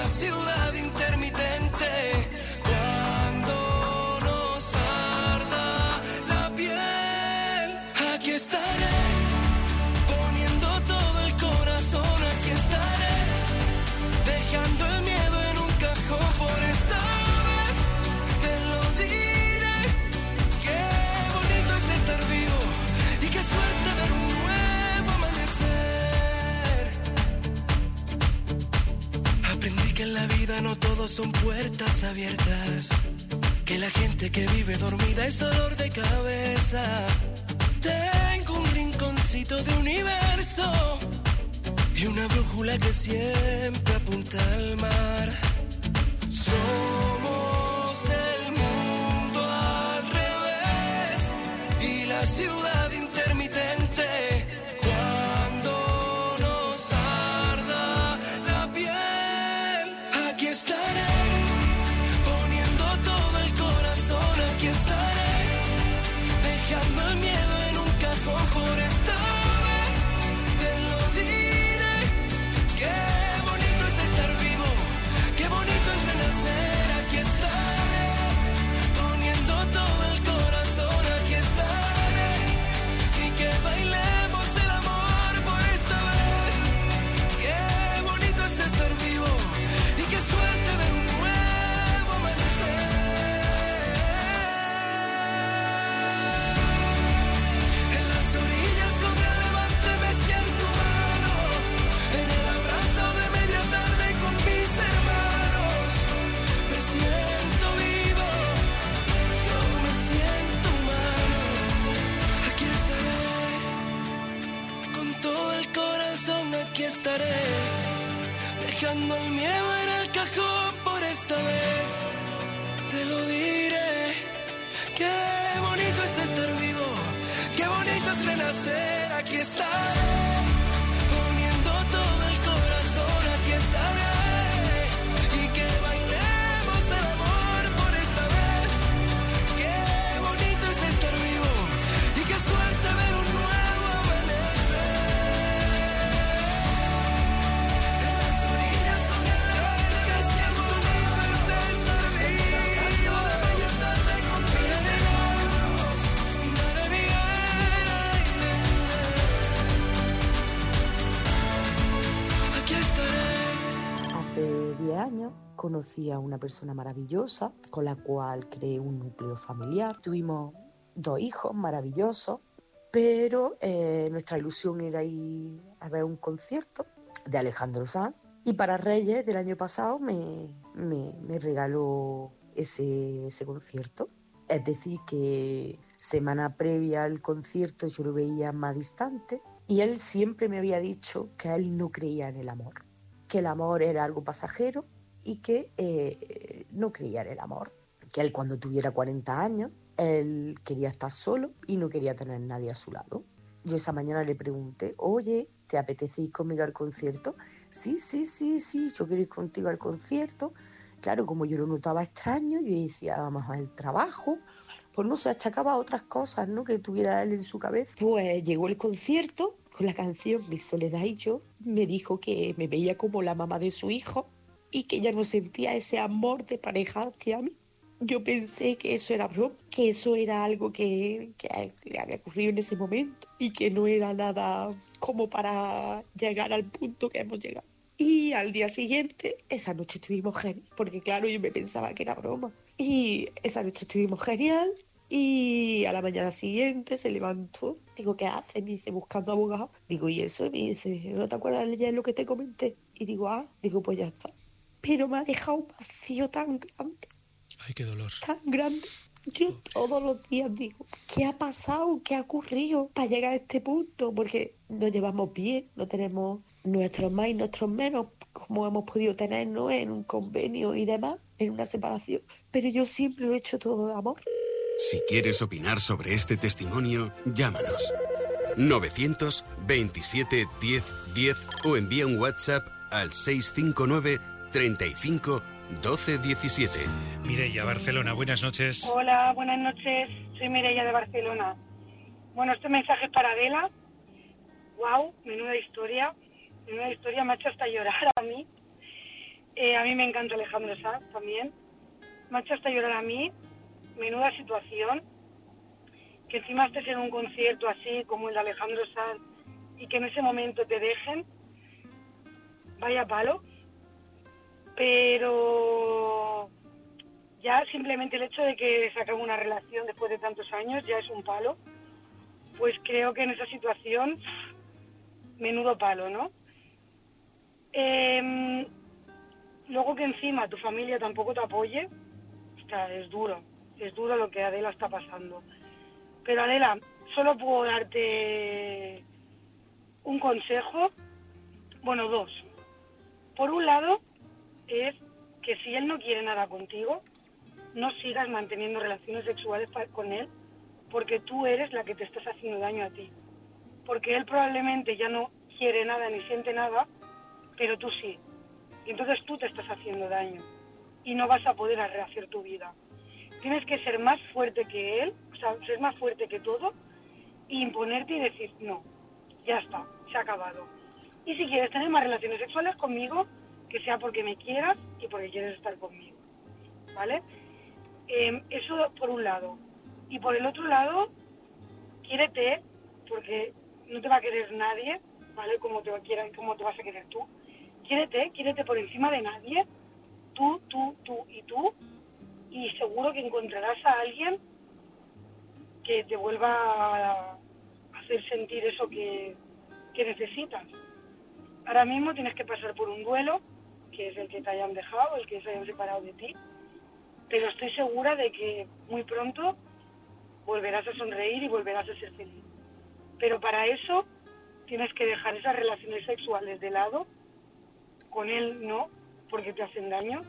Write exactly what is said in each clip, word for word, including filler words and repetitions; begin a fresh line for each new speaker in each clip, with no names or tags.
la ciudad intermitente. Cuando nos arda la piel, aquí estaré, poniendo todo el corazón. Aquí estaré, dejando el miedo en un cajón. Por esta vez te lo diré. Qué bonito es estar vivo y qué suerte ver un nuevo amanecer. Aprendí que en la vida no todos son puertas abiertas, que la gente que vive dormida es dolor de cabeza. Tengo un rinconcito de universo y una brújula que siempre apunta al mar. Somos el mundo al revés y la ciudad intermitente. Cuando nos arda la piel, aquí estaré, poniendo todo el corazón. Aquí estaré, dejando el miedo en un cajón. Por esta vez te lo diré. Qué bonito es estar vivo, qué bonito es renacer. Aquí estaré, poniendo todo el corazón. Aquí estaré, y que bailemos el amor por esta vez. Qué bonito es estar vivo y qué suerte ver un nuevo amanecer. En las orillas con el levante me siento humano, en el abrazo de media tarde con mis hermanos. Me siento vivo, yo me siento humano. Aquí estaré, con todo el corazón. Aquí estaré, dejando el miedo en el cajón. Por esta vez te lo diré. Qué bonito es estar vivo, qué bonito es renacer. Aquí estaré, poniendo todo el corazón. Aquí estaré, y que bailemos el amor por esta vez. Qué bonito es estar vivo y qué suerte ver un nuevo amanecer. En las orillas con el levante me siento bonito es estar vivo. De media tarde con mis hermanos. Aquí estaré.
Hace diez años conocí a una persona maravillosa con la cual creé un núcleo familiar. Tuvimos dos hijos maravillosos, pero eh, nuestra ilusión era ir a ver un concierto de Alejandro Sanz. Y para Reyes del año pasado me, me, me regaló ese, ese concierto. Es decir, que semana previa al concierto yo lo veía más distante y él siempre me había dicho que él no creía en el amor, que el amor era algo pasajero y que eh, no creía en el amor, que él cuando tuviera cuarenta años, él quería estar solo y no quería tener nadie a su lado. Yo esa mañana le pregunté, oye, ¿te apetece ir conmigo al concierto? Sí, sí, sí, sí, yo quiero ir contigo al concierto. Claro, como yo lo notaba extraño, yo decía, vamos al trabajo, pues no se achacaba a otras cosas, ¿no?, que tuviera él en su cabeza. Pues llegó el concierto con la canción Mi Soledad y Yo, me dijo que me veía como la mamá de su hijo y que ella no sentía ese amor de pareja hacia mí. Yo pensé que eso era broma, que eso era algo que, que le había ocurrido en ese momento y que no era nada como para llegar al punto que hemos llegado. Y al día siguiente, esa noche estuvimos genial, porque claro, yo me pensaba que era broma. Y esa noche estuvimos genial y a la mañana siguiente se levantó. Digo, ¿qué hace? Me dice, buscando abogado. Digo, ¿y eso? Y me dice, ¿no te acuerdas de lo que te comenté? Y digo, ah, digo, pues ya está. Pero me ha dejado un vacío tan grande.
Ay, qué dolor.
Tan grande. Yo todos los días digo, ¿qué ha pasado? ¿Qué ha ocurrido para llegar a este punto? Porque nos llevamos bien, no tenemos nuestros más y nuestros menos, como hemos podido tener, ¿no?, en un convenio y demás, en una separación. Pero yo siempre lo he hecho todo de amor.
Si quieres opinar sobre este testimonio, llámanos. novecientos veintisiete diez diez o envía un WhatsApp al seiscientos cincuenta y nueve treinta y cinco doce diecisiete.
Mireia, Barcelona, buenas noches.
Hola, buenas noches. Soy Mireia de Barcelona. Bueno, este mensaje es para Adela. Wow, menuda historia. Menuda historia, me ha hecho hasta llorar a mí. Eh, a mí me encanta Alejandro Sanz también. Me ha hecho hasta llorar a mí. Menuda situación. Que encima estés en un concierto así como el de Alejandro Sanz y que en ese momento te dejen. Vaya palo. Pero ya simplemente el hecho de que se acabe una relación después de tantos años ya es un palo. Pues creo que en esa situación, menudo palo, ¿no? Eh, luego que encima tu familia tampoco te apoye, o sea, es duro, es duro lo que Adela está pasando. Pero Adela, solo puedo darte un consejo, bueno, dos. Por un lado, es que si él no quiere nada contigo, no sigas manteniendo relaciones sexuales con él, porque tú eres la que te estás haciendo daño a ti. Porque él probablemente ya no quiere nada ni siente nada, pero tú sí. Y entonces tú te estás haciendo daño y no vas a poder rehacer tu vida. Tienes que ser más fuerte que él, o sea, ser más fuerte que todo, e imponerte y decir, no, ya está, se ha acabado. Y si quieres tener más relaciones sexuales conmigo, que sea porque me quieras y porque quieres estar conmigo, ¿vale? Eh, eso por un lado. Y por el otro lado, quiérete, porque no te va a querer nadie, ¿vale? Como te, quiera, como te vas a querer tú. Quiérete, quiérete por encima de nadie, tú, tú, tú y tú, y seguro que encontrarás a alguien que te vuelva a hacer sentir eso que, que necesitas. Ahora mismo tienes que pasar por un duelo, que es el que te hayan dejado, el que se hayan separado de ti, pero estoy segura de que muy pronto volverás a sonreír y volverás a ser feliz. Pero para eso tienes que dejar esas relaciones sexuales de lado, con él no, porque te hacen daño,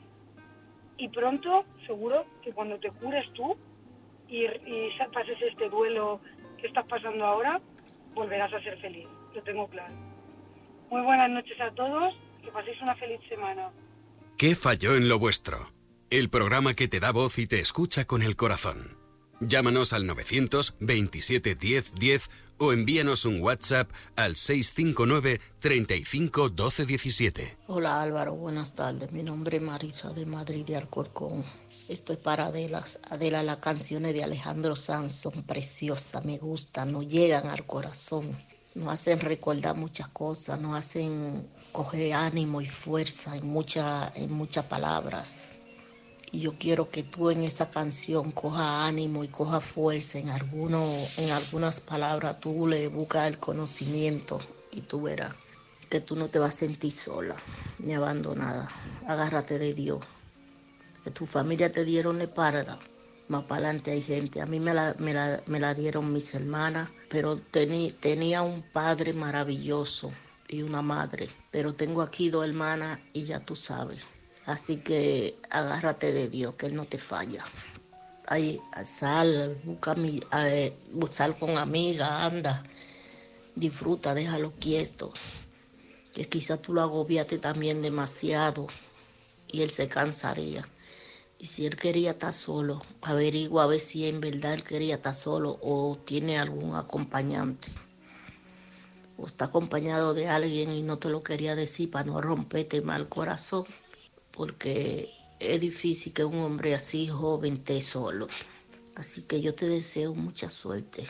y pronto, seguro que cuando te cures tú y, y pases este duelo que estás pasando ahora, volverás a ser feliz, lo tengo claro. Muy buenas noches a todos, que paséis una feliz semana.
¿Qué falló en lo vuestro? El programa que te da voz y te escucha con el corazón. Llámanos al novecientos veintisiete diez diez o envíanos un WhatsApp al seis cinco nueve treinta y cinco doce diecisiete.
Hola Álvaro, buenas tardes. Mi nombre es Marisa de Madrid de Alcorcón. Esto es para Adela. Adela, las canciones de Alejandro Sanz son preciosas, me gustan, nos llegan al corazón, nos hacen recordar muchas cosas, nos hacen coger ánimo y fuerza en, mucha, en muchas palabras. Y yo quiero que tú en esa canción coja ánimo y coja fuerza en, alguno, en algunas palabras. Tú le buscas el conocimiento y tú verás que tú no te vas a sentir sola ni abandonada. Agárrate de Dios. Que tu familia te dieron la espalda. Más para adelante hay gente. A mí me la, me la, me la dieron mis hermanas, pero tení, tenía un padre maravilloso y una madre. Pero tengo aquí dos hermanas y ya tú sabes. Así que agárrate de Dios, que Él no te falla. Ahí, sal, busca mi, eh, sal con amigas, anda, disfruta, déjalo quieto. Que quizás tú lo agobiaste también demasiado y Él se cansaría. Y si Él quería estar solo, averigua a ver si en verdad Él quería estar solo o tiene algún acompañante. O está acompañado de alguien y no te lo quería decir para no romperte mal corazón. Porque es difícil que un hombre así joven esté solo. Así que yo te deseo mucha suerte,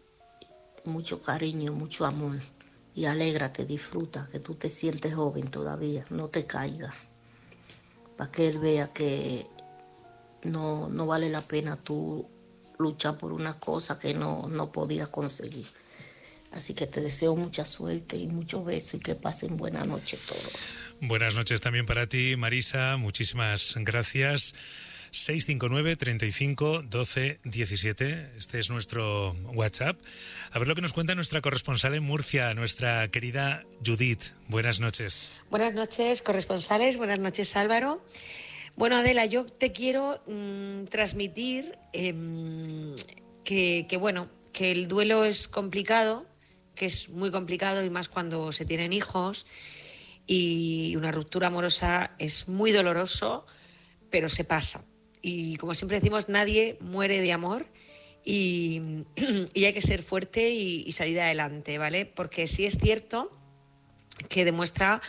mucho cariño, mucho amor. Y alégrate, disfruta, que tú te sientes joven todavía, no te caigas. Para que él vea que no, no vale la pena tú luchar por una cosa que no, no podías conseguir. Así que te deseo mucha suerte y muchos besos y que pasen buena noche todos.
Buenas noches también para ti, Marisa. Muchísimas gracias. seis cinco nueve treinta y cinco doce diecisiete. Este es nuestro WhatsApp. A ver lo que nos cuenta nuestra corresponsal en Murcia, nuestra querida Judith. Buenas noches.
Buenas noches, corresponsales. Buenas noches, Álvaro. Bueno, Adela, yo te quiero mmm, transmitir eh, que, que, bueno, que el duelo es complicado, que es muy complicado y más cuando se tienen hijos. Y una ruptura amorosa es muy doloroso, pero se pasa. Y como siempre decimos, nadie muere de amor y, y hay que ser fuerte y, y salir adelante, ¿vale? Porque sí es cierto que demuestra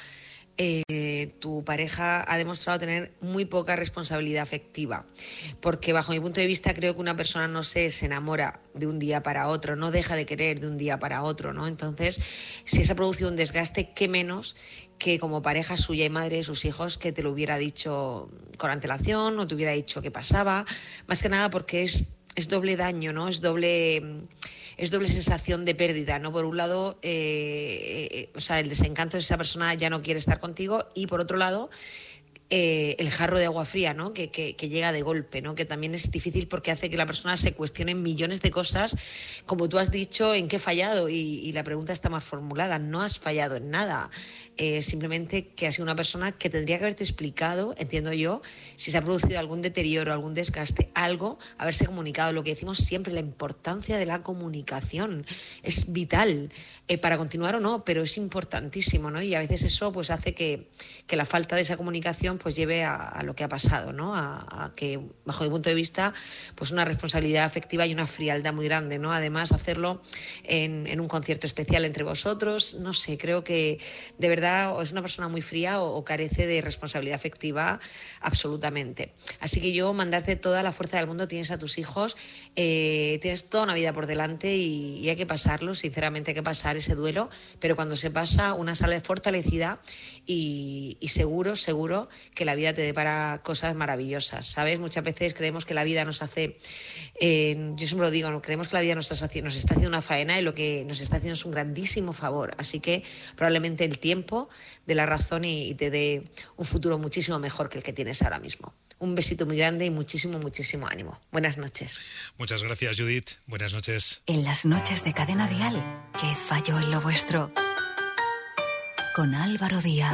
eh, tu pareja ha demostrado tener muy poca responsabilidad afectiva, porque bajo mi punto de vista creo que una persona no se, se enamora de un día para otro, no deja de querer de un día para otro, ¿no? Entonces, si se ha producido un desgaste, qué menos que como pareja suya y madre de sus hijos que te lo hubiera dicho con antelación o te hubiera dicho qué pasaba, más que nada porque es, es doble daño, ¿no? Es doble... es doble sensación de pérdida, ¿no? Por un lado, eh, eh, o sea, el desencanto de esa persona ya no quiere estar contigo, y por otro lado, eh, el jarro de agua fría, ¿no? Que, que, que llega de golpe, ¿no? Que también es difícil porque hace que la persona se cuestione millones de cosas, como tú has dicho, en qué he fallado, y, y la pregunta está más formulada: no has fallado en nada. Eh, simplemente que ha sido una persona que tendría que haberte explicado, entiendo yo, si se ha producido algún deterioro, algún desgaste, algo, haberse comunicado. Lo que decimos siempre, la importancia de la comunicación es vital, eh, para continuar o no, pero es importantísimo, ¿no? Y a veces eso pues hace que, que la falta de esa comunicación pues lleve a, a lo que ha pasado, ¿no? A, a que, bajo mi punto de vista, pues una responsabilidad afectiva y una frialdad muy grande, ¿no? Además, hacerlo en, en un concierto especial entre vosotros, no sé, creo que de verdad o es una persona muy fría o, o carece de responsabilidad afectiva absolutamente. Así que yo mandarte toda la fuerza del mundo. Tienes a tus hijos, eh, tienes toda una vida por delante y, y hay que pasarlo, sinceramente hay que pasar ese duelo, pero cuando se pasa una sale fortalecida y, y seguro, seguro que la vida te depara cosas maravillosas, ¿sabes? Muchas veces creemos que la vida nos hace, eh, yo siempre lo digo, ¿no? Creemos que la vida nos, hace, nos está haciendo una faena y lo que nos está haciendo es un grandísimo favor, así que probablemente el tiempo de la razón y, y te dé un futuro muchísimo mejor que el que tienes ahora mismo. Un besito muy grande y muchísimo, muchísimo ánimo. Buenas noches.
Muchas gracias, Judith. Buenas noches.
En las noches de Cadena Dial, ¿qué falló en lo vuestro? Con Álvaro Díaz.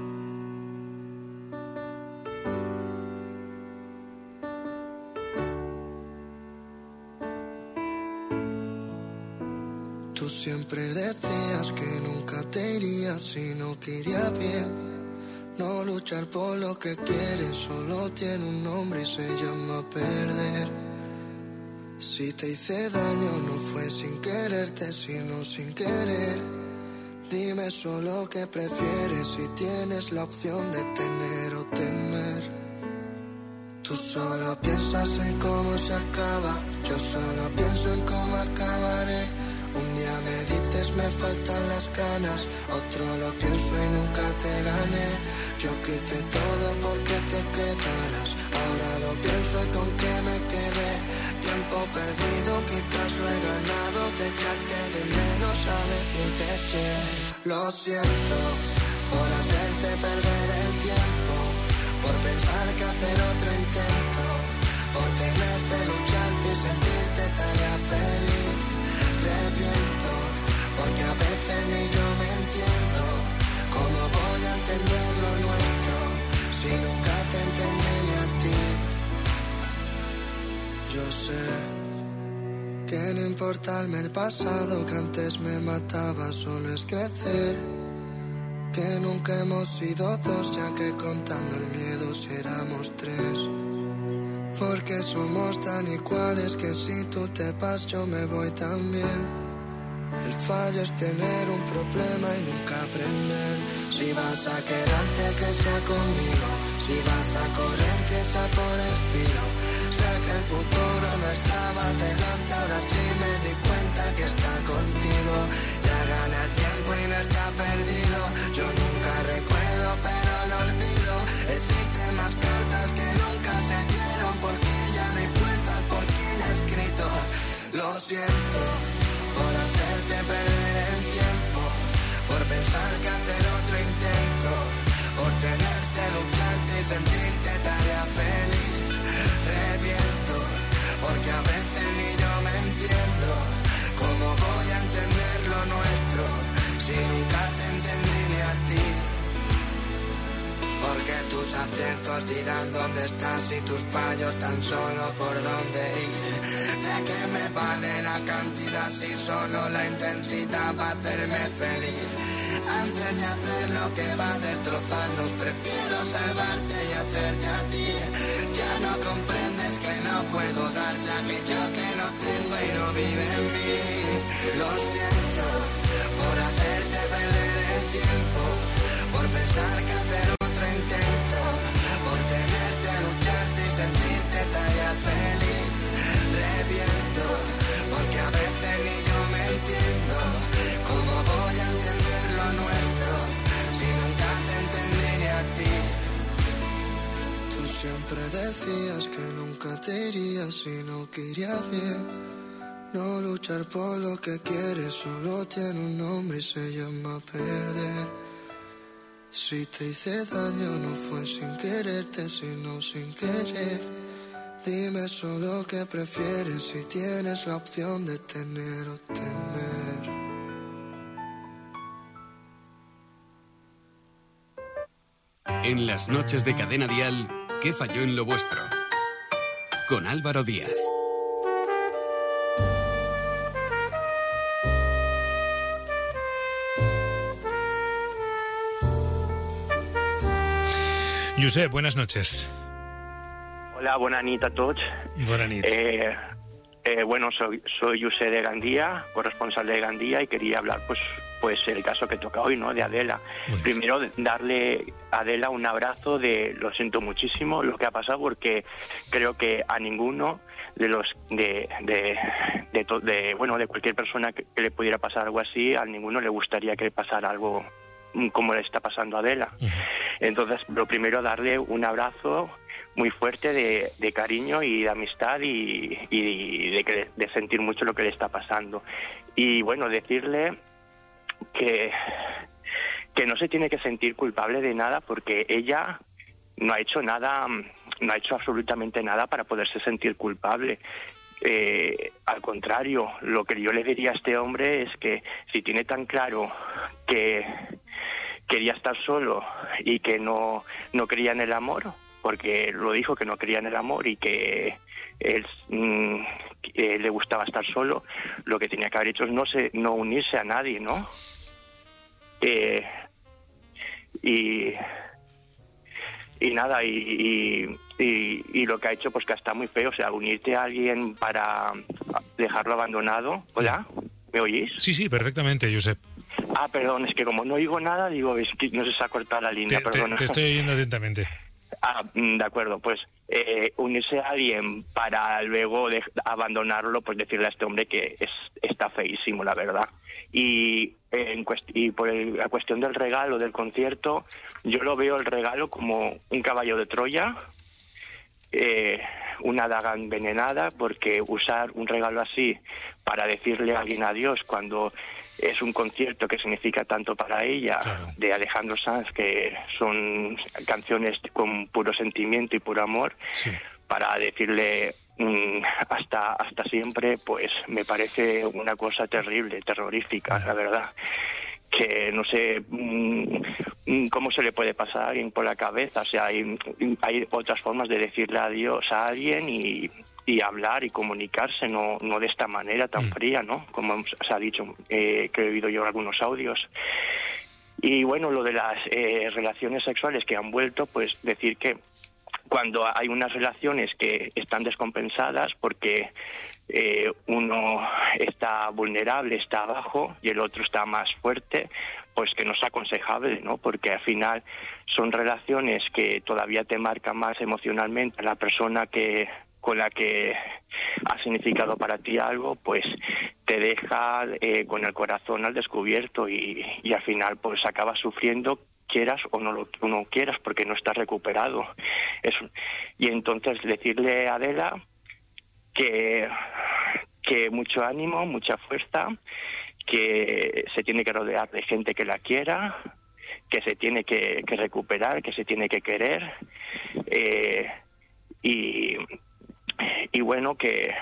Tú siempre decías que nunca te irías si no te iría bien. No luchar por lo que quieres solo tiene un nombre y se llama perder. Si te hice daño no fue sin quererte, sino sin querer. Dime solo qué prefieres si tienes la opción de tener o temer. Tú solo piensas en cómo se acaba, yo solo pienso en cómo acabaré. Un día me dices me faltan las ganas, otro lo pienso y nunca te gané. Yo quise todo porque te quedaras, ahora lo pienso y con qué me quedé. Tiempo perdido, quizás lo he ganado, de echarte de menos a decirte che. Lo siento por hacerte perder el tiempo, por pensar que hacer otro intento, por tenerte, lucharte y sentirte tarea feliz. Reviento, porque a veces ni yo me entiendo. ¿Cómo voy a entender lo nuestro si nunca te entendí ni a ti? Yo sé que no importarme el pasado que antes me mataba, solo es crecer. Que nunca hemos sido dos, ya que contando el miedo si éramos tres. Porque somos tan iguales que si tú te vas yo me voy también. El fallo es tener un problema y nunca aprender. Si vas a quedarte que sea conmigo, si vas a correr que sea por el filo. Sé que el futuro no estaba delante, ahora sí me di cuenta que está contigo. Ya gana el tiempo y no está perdido. Yo nunca recuerdo pero no olvido. Existen más cartas que nunca se dieron, porque ya no hay puertas por quien he escrito. Lo siento por hacerte perder el tiempo, por pensar que hacer otro intento, por tenerte, lucharte y sentirte tarea feliz. Reviento, porque a veces ni yo me entiendo. ¿Cómo voy a entender lo nuestro si nunca te entendí ni a ti? Porque tus aciertos dirán dónde estás y tus fallos tan solo por dónde ir. ¿De qué me vale la cantidad si solo la intensidad va a hacerme feliz? Antes de hacer lo que va a destrozarnos, prefiero salvarte y hacerte a ti. Ya no comprendes que no puedo darte aquello que no tengo y no vive en mí. Lo siento por hacerte perder el tiempo, por pensar que Siempre decías que nunca te irías si no querías bien. No luchar por lo que quieres solo tiene un nombre y se llama perder. Si te hice daño no fue sin quererte, sino sin querer. Dime solo qué prefieres si tienes la opción de tener o temer.
En las noches de Cadena Dial, ¿qué falló en lo vuestro? Con Álvaro Díaz.
Josep, buenas noches.
Hola, buenas noches a todos.
Buenas noches.
Eh, eh, bueno, soy, soy Josep de Gandía, corresponsal de Gandía, y quería hablar pues pues el caso que toca hoy, ¿no?, de Adela. Bueno. Primero, darle a Adela un abrazo de lo siento muchísimo lo que ha pasado, porque creo que a ninguno de los de de, de, to, de bueno de cualquier persona que, que le pudiera pasar algo así, a ninguno le gustaría que le pasara algo como le está pasando a Adela. Uh-huh. Entonces, lo primero, darle un abrazo muy fuerte de, de cariño y de amistad y, y de, que, de sentir mucho lo que le está pasando. Y bueno, decirle que, que no se tiene que sentir culpable de nada, porque ella no ha hecho nada, no ha hecho absolutamente nada para poderse sentir culpable. Eh, al contrario, lo que yo le diría a este hombre es que si tiene tan claro que quería estar solo y que no, no creía en el amor, porque lo dijo que no creía en el amor y que él mmm, que le gustaba estar solo, lo que tenía que haber hecho es no, se, no unirse a nadie, ¿no? Eh, y... Y nada, y, y, y, y lo que ha hecho, pues que está muy feo, o sea, unirte a alguien para dejarlo abandonado. ¿Hola? ¿Me oís?
Sí, sí, perfectamente, Josep.
Ah, perdón, es que como no oigo nada, digo, es que no se se ha cortado la línea,
te,
perdón.
Te, te estoy oyendo atentamente.
Ah, de acuerdo, pues eh, unirse a alguien para luego de, abandonarlo, pues decirle a este hombre que es, está feísimo, la verdad. Y, eh, en cuest- y por el, la cuestión del regalo, del concierto, yo lo veo el regalo como un caballo de Troya, eh, una daga envenenada, porque usar un regalo así para decirle a alguien adiós cuando es un concierto que significa tanto para ella, claro, de Alejandro Sanz, que son canciones con puro sentimiento y puro amor, sí, para decirle mmm, hasta hasta siempre, pues me parece una cosa terrible, terrorífica, la verdad. Que no sé mmm, cómo se le puede pasar a alguien por la cabeza. O sea, hay, hay otras formas de decirle adiós a alguien y... y hablar y comunicarse, no no de esta manera tan fría, ¿no? Como se ha dicho, eh, que he oído yo algunos audios. Y bueno, lo de las eh, relaciones sexuales que han vuelto, pues decir que cuando hay unas relaciones que están descompensadas porque eh, uno está vulnerable, está abajo, y el otro está más fuerte, pues que no es aconsejable, ¿no? Porque al final son relaciones que todavía te marcan más emocionalmente a la persona que con la que ha significado para ti algo, pues te deja eh, con el corazón al descubierto y, y al final pues acabas sufriendo, quieras o no lo o no quieras, porque no estás recuperado. Eso. Y entonces decirle a Adela que, que mucho ánimo, mucha fuerza, que se tiene que rodear de gente que la quiera, que se tiene que, que recuperar, que se tiene que querer, eh, y... y bueno, que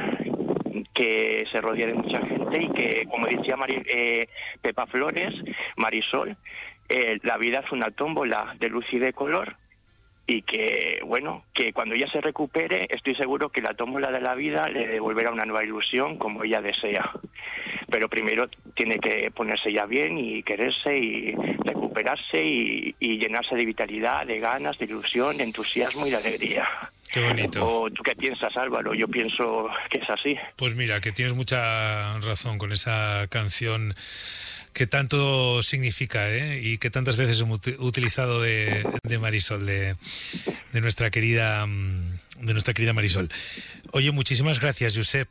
que se rodea de mucha gente y que, como decía Mari, eh, Pepa Flores, Marisol, eh, la vida es una tómbola de luz y de color, y que, bueno, que cuando ella se recupere, estoy seguro que la tómbola de la vida le devolverá una nueva ilusión como ella desea. Pero primero tiene que ponerse ya bien y quererse y recuperarse y, y llenarse de vitalidad, de ganas, de ilusión, de entusiasmo y de alegría.
Qué bonito.
¿O tú qué piensas, Álvaro? Yo pienso que es así.
Pues mira, que tienes mucha razón con esa canción que tanto significa, ¿eh? Y que tantas veces hemos utilizado de, de Marisol, de, de nuestra querida de nuestra querida Marisol. Oye, muchísimas gracias, Josep.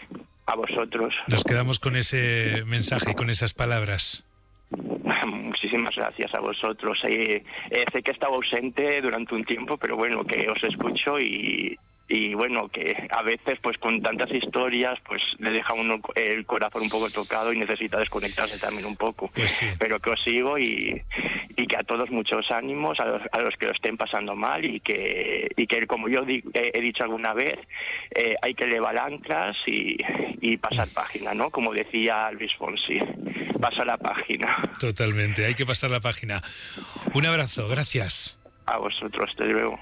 A vosotros.
Nos quedamos con ese mensaje, con esas palabras.
Muchísimas muchísimas gracias a vosotros. Eh, eh, sé que he estado ausente durante un tiempo, pero bueno, que os escucho y... y bueno, que a veces pues con tantas historias pues le deja uno el corazón un poco tocado y necesita desconectarse también un poco.
Pues sí.
Pero que os sigo y, y que a todos muchos ánimos, a los, a los que lo estén pasando mal y que, y que como yo di, he, he dicho alguna vez, eh, hay que levar anclas y, y pasar página, ¿no? Como decía Luis Fonsi, pasa la página.
Totalmente, hay que pasar la página. Un abrazo, gracias.
A vosotros, te luego.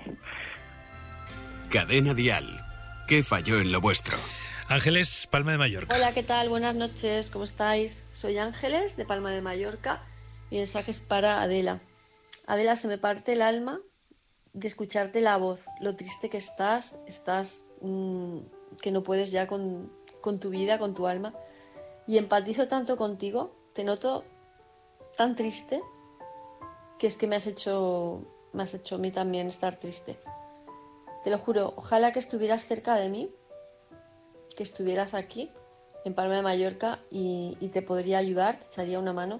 Cadena Dial. ¿Qué falló en lo vuestro?
Ángeles, Palma de Mallorca.
Hola, ¿qué tal? Buenas noches, ¿cómo estáis? Soy Ángeles, de Palma de Mallorca. Mi mensaje es para Adela. Adela, se me parte el alma de escucharte la voz, lo triste que estás, estás mmm, que no puedes ya con, con tu vida, con tu alma. Y empatizo tanto contigo, te noto tan triste, que es que me has hecho, me has hecho a mí también estar triste. Te lo juro, ojalá que estuvieras cerca de mí, que estuvieras aquí, en Palma de Mallorca, y, y te podría ayudar, te echaría una mano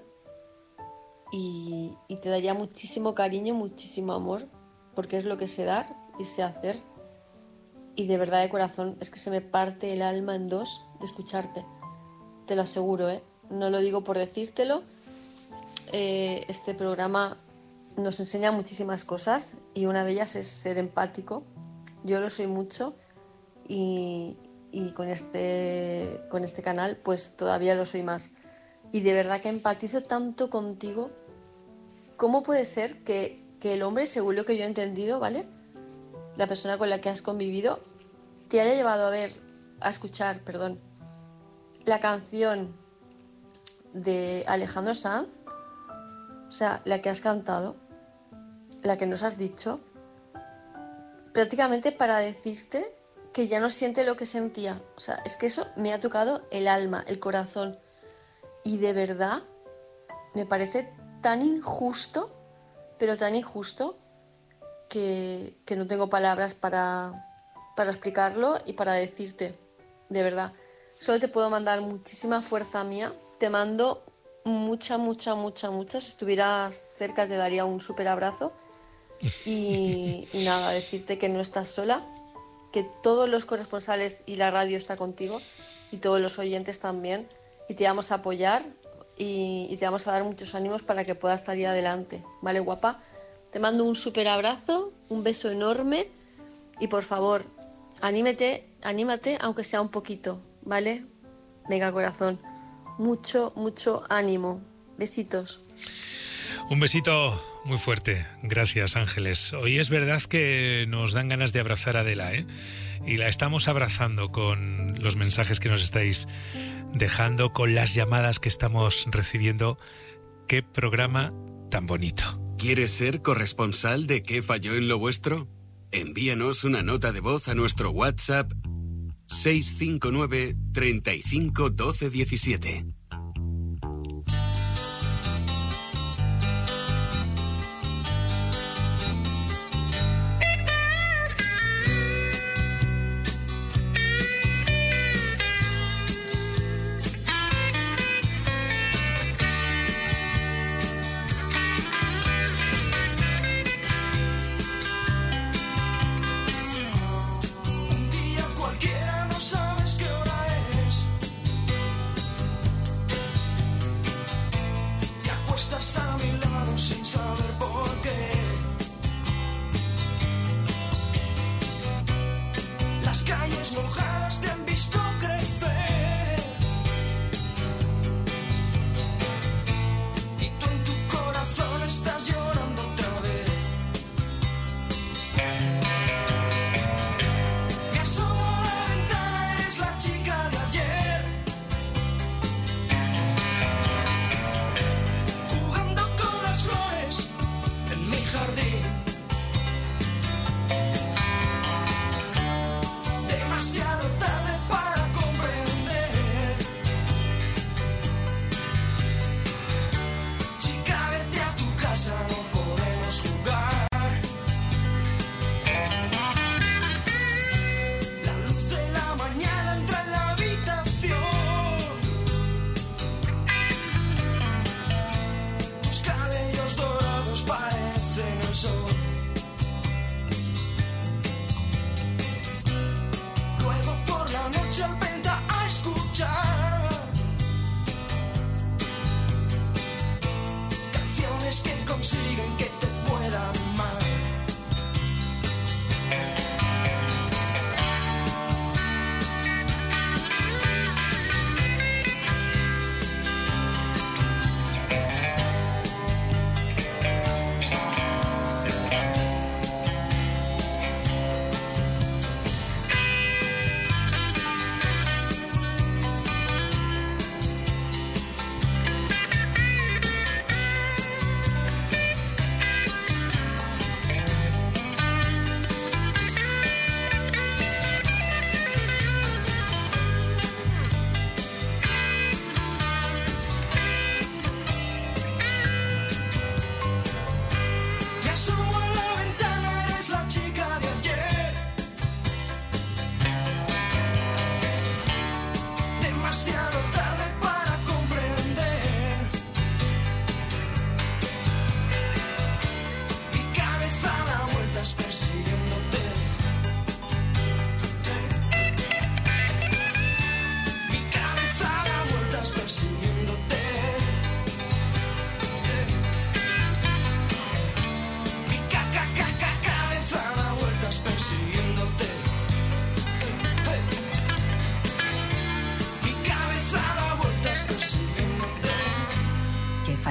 y, y te daría muchísimo cariño, muchísimo amor, porque es lo que sé dar y sé hacer. Y de verdad, de corazón, es que se me parte el alma en dos de escucharte. Te lo aseguro, ¿eh? No lo digo por decírtelo. Eh, este programa nos enseña muchísimas cosas y una de ellas es ser empático. Yo lo soy mucho y, y con, este, con este canal pues todavía lo soy más. Y de verdad que empatizo tanto contigo. ¿Cómo puede ser que, que el hombre, según lo que yo he entendido, ¿vale?, la persona con la que has convivido, te haya llevado a ver, a escuchar, perdón, la canción de Alejandro Sanz, o sea, la que has cantado, la que nos has dicho, prácticamente para decirte que ya no siente lo que sentía. O sea, es que eso me ha tocado el alma, el corazón. Y de verdad me parece tan injusto, pero tan injusto, que, que no tengo palabras para, para explicarlo y para decirte, de verdad. Solo te puedo mandar muchísima fuerza mía. Te mando mucha, mucha, mucha, mucha. Si estuvieras cerca te daría un súper abrazo. Y, y nada, decirte que no estás sola, que todos los corresponsales y la radio está contigo y todos los oyentes también, y te vamos a apoyar y, y te vamos a dar muchos ánimos para que puedas salir adelante, ¿vale, guapa? Te mando un súper abrazo, un beso enorme y por favor, anímate, anímate aunque sea un poquito, ¿vale? Venga, corazón, mucho, mucho ánimo. Besitos.
Un besito muy fuerte. Gracias, Ángeles. Hoy es verdad que nos dan ganas de abrazar a Adela, ¿eh? Y la estamos abrazando con los mensajes que nos estáis dejando, con las llamadas que estamos recibiendo. ¡Qué programa tan bonito!
¿Quieres ser corresponsal de ¿Qué falló en lo vuestro? Envíanos una nota de voz a nuestro WhatsApp seis cinco nueve, treinta y cinco, doce, diecisiete.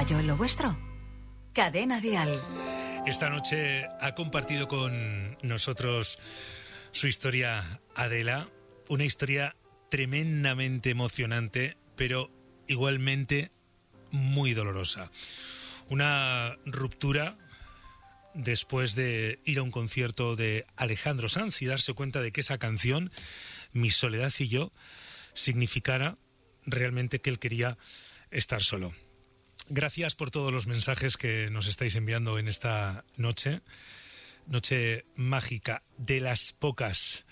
falló en lo vuestro? Cadena Dial.
Esta noche ha compartido con nosotros su historia Adela, una historia tremendamente emocionante, pero igualmente muy dolorosa. Una ruptura después de ir a un concierto de Alejandro Sanz y darse cuenta de que esa canción, Mi soledad y yo, significara realmente que él quería estar solo. Gracias por todos los mensajes que nos estáis enviando en esta noche, noche mágica, de las pocas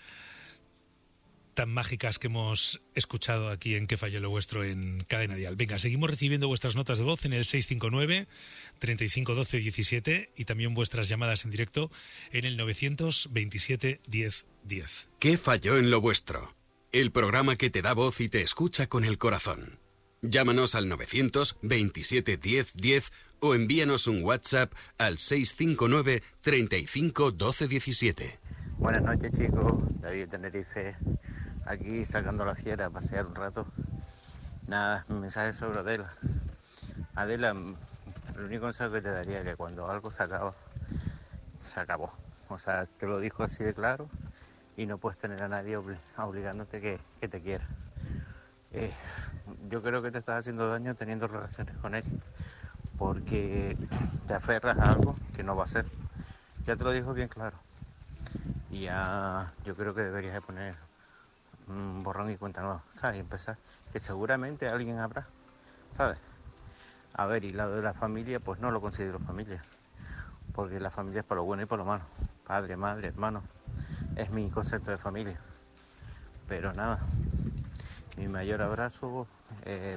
tan mágicas que hemos escuchado aquí en Que falló lo vuestro en Cadena Dial. Venga, seguimos recibiendo vuestras notas de voz en el seis cinco nueve, treinta y cinco, doce, diecisiete y también vuestras llamadas en directo en el novecientos veintisiete, diez, diez.
¿Qué falló en lo vuestro? El programa que te da voz y te escucha con el corazón. Llámanos al novecientos veintisiete, diez, diez o envíanos un WhatsApp al seis cinco nueve, treinta y cinco, doce, diecisiete.
Buenas noches, chicos. David de Tenerife, aquí sacando la fiera a pasear un rato. Nada, mi mensaje sobre Adela. Adela, el único consejo que te daría es que cuando algo se acaba, se acabó. O sea, te lo dijo así de claro y no puedes tener a nadie obli- obligándote que, que te quiera. Eh, yo creo que te estás haciendo daño teniendo relaciones con él, porque te aferras a algo que no va a ser. Ya te lo dijo bien claro. Y ya yo creo que deberías de poner un borrón y cuenta nueva, ¿sabes? Y empezar, que seguramente alguien habrá, ¿sabes? A ver, y lado de la familia, pues no lo considero familia, porque la familia es para lo bueno y para lo malo. Padre, madre, hermano, es mi concepto de familia. Pero nada, mi mayor abrazo, eh,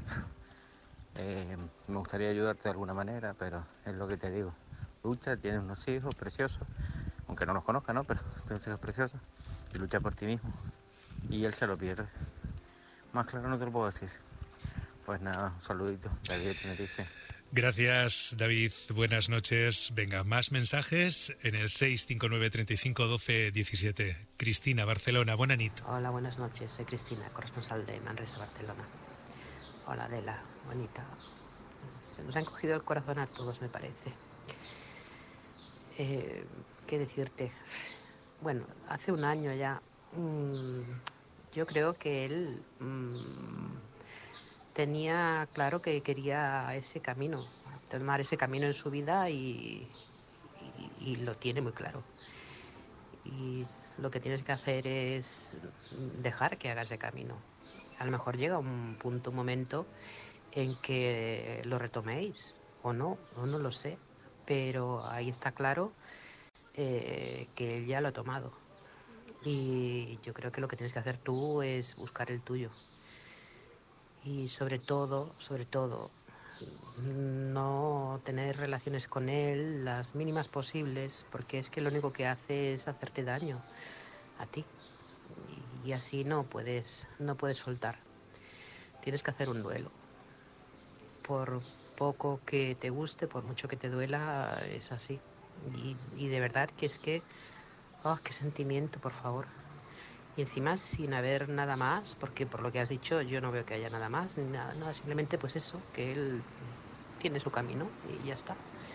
eh, me gustaría ayudarte de alguna manera, pero es lo que te digo. Lucha, tienes unos hijos preciosos, aunque no los conozca, ¿no? Pero tienes unos hijos preciosos y lucha por ti mismo. Y él se lo pierde. Más claro no te lo puedo decir. Pues nada, un saludito. David de Tenerife.
Gracias, David. Buenas noches. Venga, más mensajes en el seis cinco nueve, treinta y cinco, doce, diecisiete. Cristina, Barcelona. Buena nit.
Hola, buenas noches. Soy Cristina, corresponsal de Manresa, Barcelona. Hola, Adela, bonita. Se nos han cogido el corazón a todos, me parece. Eh, ¿Qué decirte? Bueno, hace un año ya, mmm, yo creo que él mmm, tenía claro que quería ese camino, tomar ese camino en su vida y, y, y lo tiene muy claro. Y lo que tienes que hacer es dejar que haga ese camino. A lo mejor llega un punto, un momento en que lo retoméis, o no, o no lo sé, pero ahí está claro eh, que él ya lo ha tomado. Y yo creo que lo que tienes que hacer tú es buscar el tuyo. Y sobre todo, sobre todo, no tener relaciones con él las mínimas posibles, porque es que lo único que hace es hacerte daño a ti. Y así no puedes, no puedes soltar. Tienes que hacer un duelo. Por poco que te guste, por mucho que te duela, es así. Y, y de verdad que es que, oh, qué sentimiento, por favor. Y encima sin haber nada más, porque por lo que has dicho yo no veo que haya nada más, ni nada, nada, simplemente pues eso, que él tiene su camino y ya está.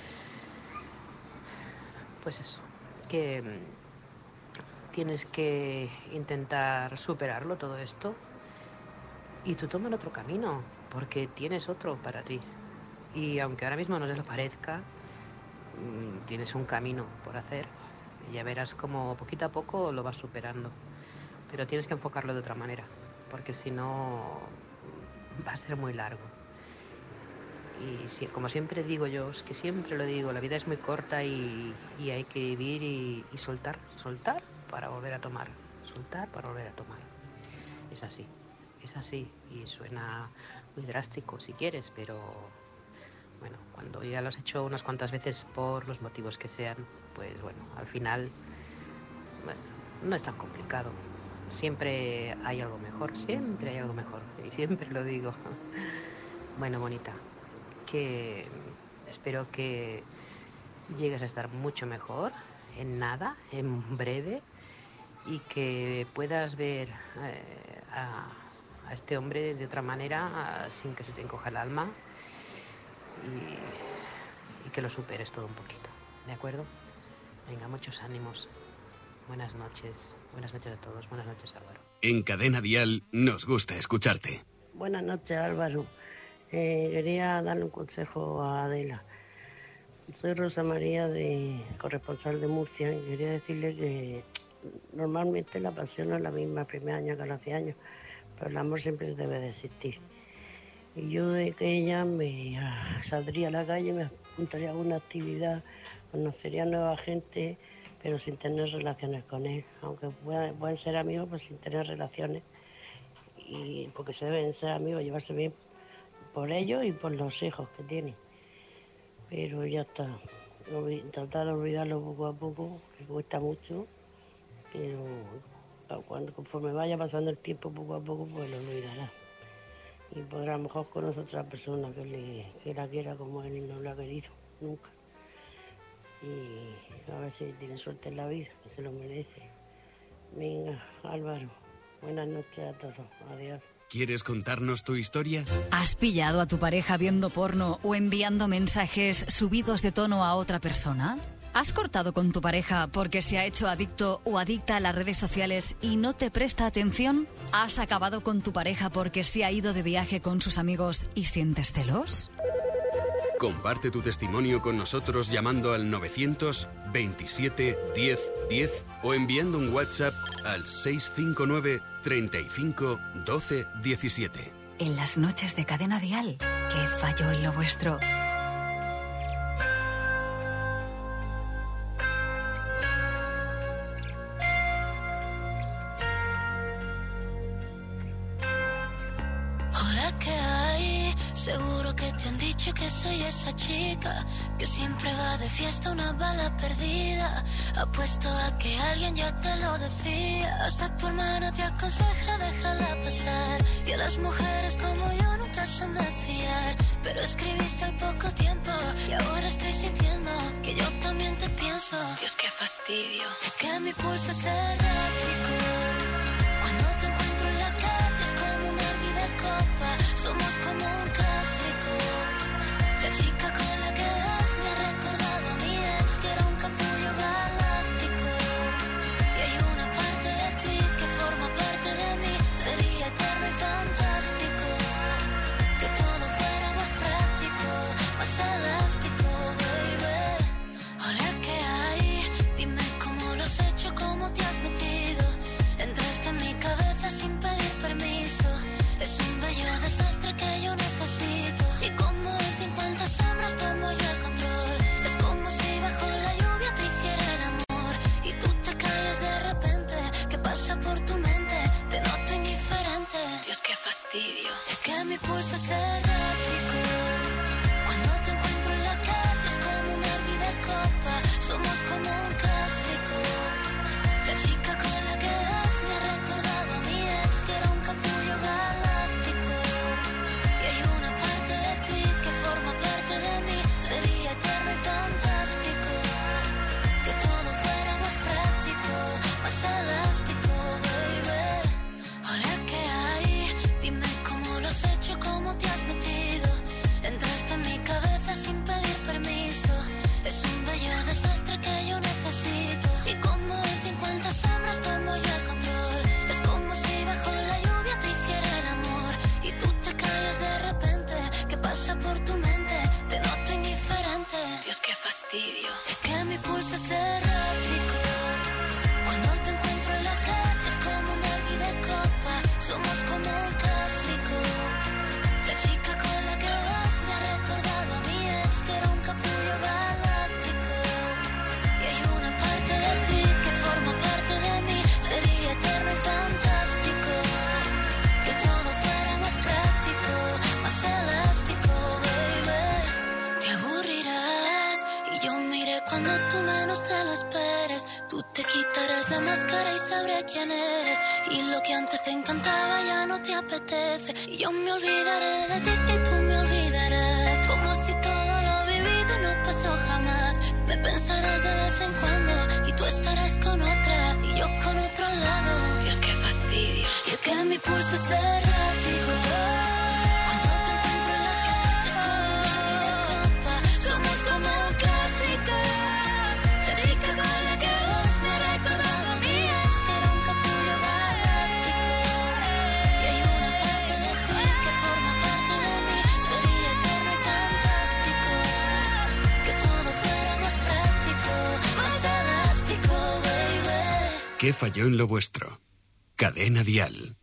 Pues eso, que tienes que intentar superarlo todo esto y tú tomas otro camino, porque tienes otro para ti. Y aunque ahora mismo no te lo parezca, tienes un camino por hacer y ya verás cómo poquito a poco lo vas superando. Pero tienes que enfocarlo de otra manera, porque si no va a ser muy largo. Y si, como siempre digo yo, es que siempre lo digo, la vida es muy corta y, y hay que vivir y, y soltar, soltar para volver a tomar, soltar para volver a tomar. Es así, es así y suena muy drástico si quieres, pero bueno, cuando ya lo has hecho unas cuantas veces por los motivos que sean, pues bueno, al final bueno, no es tan complicado. Siempre hay algo mejor, siempre hay algo mejor, y siempre lo digo. Bueno, bonita, que espero que llegues a estar mucho mejor, en nada, en breve, y que puedas ver eh, a, a este hombre de otra manera, sin que se te encoja el alma, y, y que lo superes todo un poquito, ¿de acuerdo? Venga, muchos ánimos. Buenas noches. Buenas noches a todos. Buenas noches, Álvaro.
En Cadena Dial nos gusta escucharte.
Buenas noches, Álvaro. Eh, quería darle un consejo a Adela. Soy Rosa María, de corresponsal de Murcia, y quería decirle que normalmente la pasión no es la misma el primer año que los cien años, pero el amor siempre debe de existir. Y yo de que ella me ah, saldría a la calle, me apuntaría a alguna actividad, conocería nueva gente, pero sin tener relaciones con él, aunque puedan, pueden ser amigos, pues sin tener relaciones, y porque se deben ser amigos, llevarse bien por ellos y por los hijos que tienen. Pero ya está, tratar de olvidarlo poco a poco, que cuesta mucho, pero cuando, conforme vaya pasando el tiempo poco a poco, pues lo olvidará. Y podrá a lo mejor conocer otra persona que, le, que la quiera como él y no la ha querido nunca. Y a ver si tiene suerte en la vida, que se lo merece. Venga, Álvaro, buenas noches a todos, adiós.
¿Quieres contarnos tu historia?
¿Has pillado a tu pareja viendo porno o enviando mensajes subidos de tono a otra persona? ¿Has cortado con tu pareja porque se ha hecho adicto o adicta a las redes sociales y no te presta atención? ¿Has acabado con tu pareja porque se ha ido de viaje con sus amigos y sientes celos?
Comparte tu testimonio con nosotros llamando al novecientos veintisiete diez diez o enviando un WhatsApp al seis cinco nueve treinta y cinco doce diecisiete.
En las noches de Cadena Dial, ¿qué falló en lo vuestro?
Hola, ¿qué hay? Seguro que te han dicho que soy esa chica que siempre va de fiesta, una bala perdida. Apuesto a que alguien ya te lo decía. Hasta tu hermana te aconseja déjala pasar, que las mujeres como yo nunca son de fiar. Pero escribiste al poco tiempo y ahora estoy sintiendo que yo también te pienso. Dios, qué fastidio. Es que mi pulso es errático. Cuando te encuentro en la calle es como una vida copa. Somos como un clásico. La chica con la que vas me ha recordado a mí, es que era un capullo galáctico. Y hay una parte de ti que forma parte de mí. Sería eterno y fantástico que todo fuera más práctico, más elástico, baby. Hola, ¿qué hay? Dime cómo lo has hecho, cómo te has metido. Entraste en mi cabeza sin pedir permiso. Es un bello desastre que yo necesito. Y como en cincuenta sombras tomo yo el control. Es como si bajo la lluvia te hiciera el amor y tú te callas de repente. ¿Qué pasa por tu mente? Te noto indiferente. Dios, qué fastidio. Es que mi pulso es errático. Cuando te encuentro en la calle es como una vida copa. Somos como un clásico. La chica con la que vas me ha recordado a mí, es que era un capullo galáctico. Y hay una parte de ti que forma parte de mí. Sería eterno y fantástico que todo fuera más práctico, más elástico, baby. Hola, ¿qué hay? Dime cómo lo has hecho, cómo te has metido. Entraste en mi cabeza sin pedir permiso. Es un bello desastre que yo necesito. Y como en cincuenta sombras tomo yo el control. Es como si bajo la lluvia te hiciera el amor y tú te callas de repente. ¿Qué pasa por tu mente? Te noto indiferente. Dios, qué fastidio. Es que mi pulso es errático. Cuando te encuentro en la calle es como una vida copa. Somos como un clásico. La chica con la que vas me ha recordado a mí, es que era un capullo galáctico. Y hay una parte de ti que forma parte de mí. Sería eterno y fantástico que todo fuera más práctico, más elástico, baby. Te aburrirás y yo miré cuando tú menos te lo esperes. Tú te quitarás la máscara y sabré quién eres. Y lo que antes te encantaba ya no te apetece. Y yo me olvidaré de ti y tú me olvidarás. Como si todo lo vivido no pasó jamás. Me pensarás de vez en cuando y tú estarás con otra y yo con otro al lado. Dios, qué fastidio. Y es que mi pulso es errático. Cuando te encuentro en la calle es como una vida
¿Qué falló en lo vuestro? Cadena Dial.